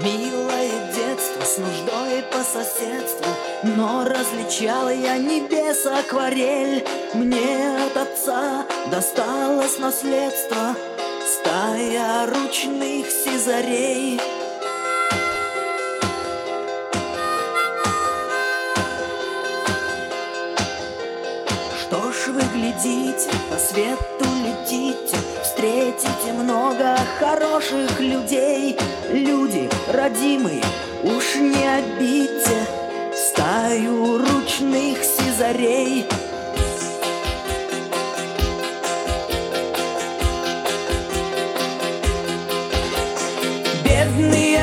Милое детство с нуждой по соседству, но различала я небес акварель. Мне от отца досталось наследство, стая ручных сизарей. Что ж вы глядите, по свету летите, встретите много хороших людей. Люди родимые, уж не обидьте стаю ручных сизарей. Бедные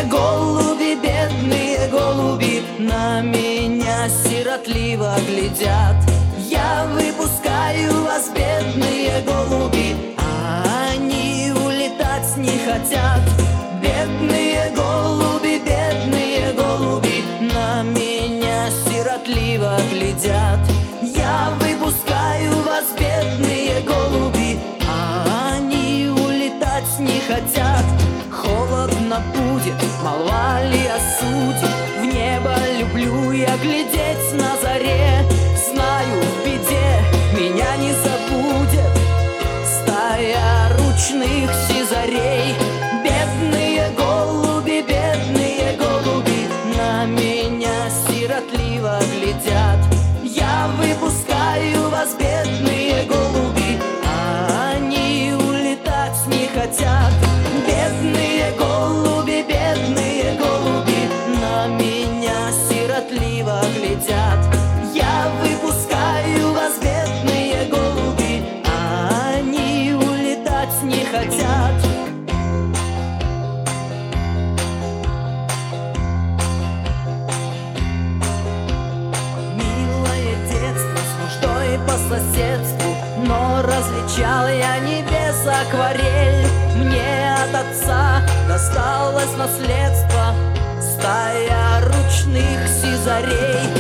голуби на меня сиротливо глядят. Я выпускаю вас, бедные голуби, а они улетать не хотят. Бедные голуби на меня сиротливо глядят. Я выпускаю вас, бедные голуби, а они улетать не хотят. Холодно будет, молва ли осудит, в небо люблю я глядеть на заре. Знаю, в беде меня не забудет стая ручных сизарей. Бедные голуби на меня сиротливо глядят. Я выпускаю вас, бедные голуби, а они улетать не хотят. Бедные голуби на меня сиротливо глядят. Я выпускаю вас, бедные голуби, а они улетать не хотят. Милое детство с нуждой по соседству, но различал я небес акварель. Мне от отца досталось наследство, стая ручных сизарей.